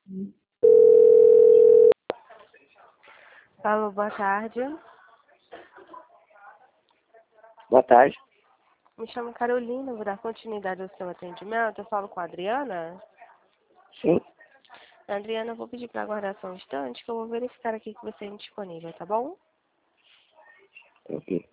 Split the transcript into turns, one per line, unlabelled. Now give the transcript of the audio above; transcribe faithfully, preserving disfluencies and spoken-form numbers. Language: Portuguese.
Alô, boa tarde.
Boa tarde.
Me chamo Carolina, vou dar continuidade ao seu atendimento. Eu falo com a Adriana.
Sim.
Adriana, eu vou pedir para aguardar só um instante que eu vou verificar aqui que você é indisponível, tá bom?
Ok.